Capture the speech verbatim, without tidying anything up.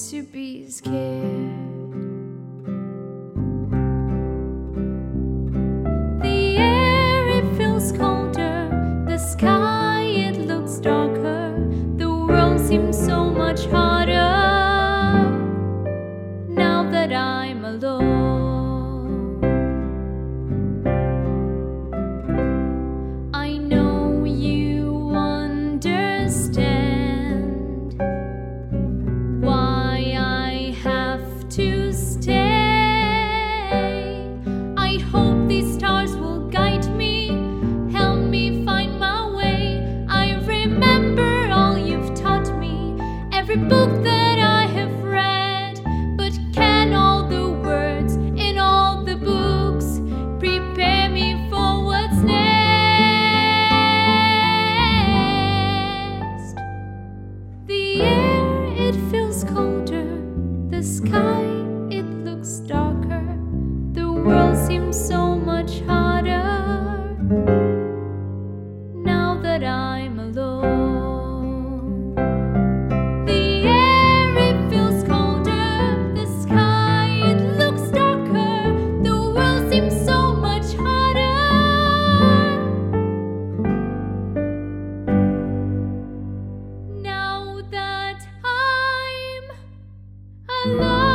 to be scared. The air, it feels colder. The sky, it looks darker. The world seems so much harder now that I'm alone. I know you understand why I have to stay. I hope these stars will guide me, help me find my way. I remember all you've taught me, every book that I have read. But can all the words in all the books prepare me for what's next? The air, it feels colder. The sky, it looks darker. The world seems so much harder now that I'm alone. The air, it feels colder. The sky, it looks darker. The world seems so much harder now that I'm alone.